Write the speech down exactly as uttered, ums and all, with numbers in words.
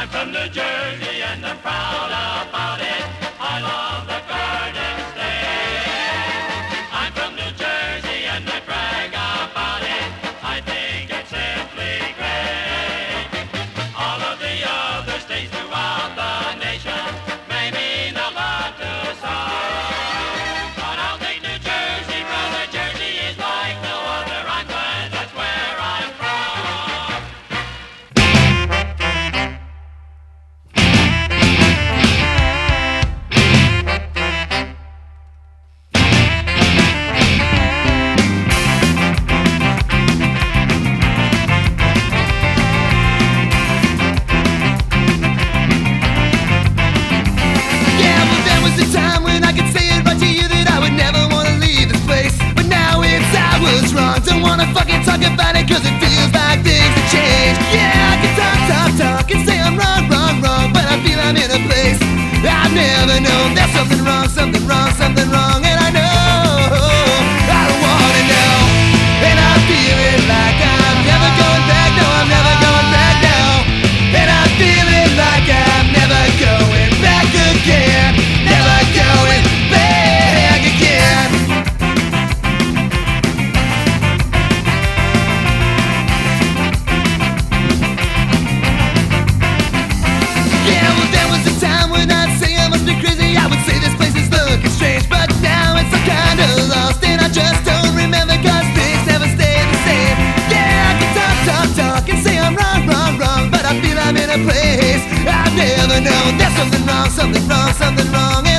I'm from New Jersey and I'm proud about it. I love the Garden State. I'm from New Jersey and I brag about it. I think it's simply great. All of the other states throughout the nation may mean a lot to some, but I'll take New Jersey, brother. Jersey is like no other. I'm glad that's where I'm from. Yeah, well, there was a time when I could say it right to you that I would never want to leave this place. But now it's I was wrong. Don't want to fucking talk about it cause it feels like things have changed. Yeah, I can talk, talk, talk and say I'm wrong, wrong, wrong, but I feel I'm in a place I've never known. There's something wrong, something wrong, something wrong, and I know I don't want to know. And I feel it like I'm never going back. No, I'm never going back now. And I feel it like I'm never going back again. Never going back again. Yeah, well, there was a time when I'd say I must be crazy. I would say this place is looking strange, but now it's some kind of lost, and I just don't remember cause things never stay the same. Yeah, I can talk, talk, talk and say I'm wrong, wrong, wrong, but I feel I'm in a place I've never known. There's something wrong, something wrong, something wrong.